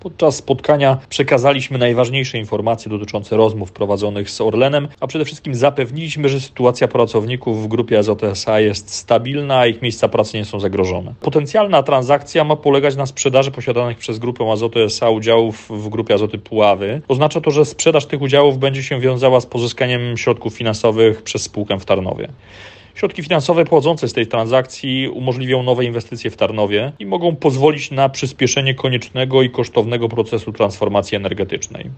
Podczas spotkania przekazaliśmy najważniejsze informacje dotyczące rozmów prowadzonych z Orlenem, a przede wszystkim zapewniliśmy, że sytuacja pracowników w grupie Azoty S.A. jest stabilna, a ich miejsca pracy nie są zagrożone. Potencjalna transakcja ma polegać na sprzedaży posiadanych przez grupę Azoty S.A. udziałów w grupie Azoty Puławy. Oznacza to, że sprzedaż tych udziałów będzie się wiązała z pozyskaniem środków finansowych przez spółkę w Tarnowie. Środki finansowe pochodzące z tej transakcji umożliwią nowe inwestycje w Tarnowie i mogą pozwolić na przyspieszenie koniecznego i kosztownego procesu transformacji energetycznej.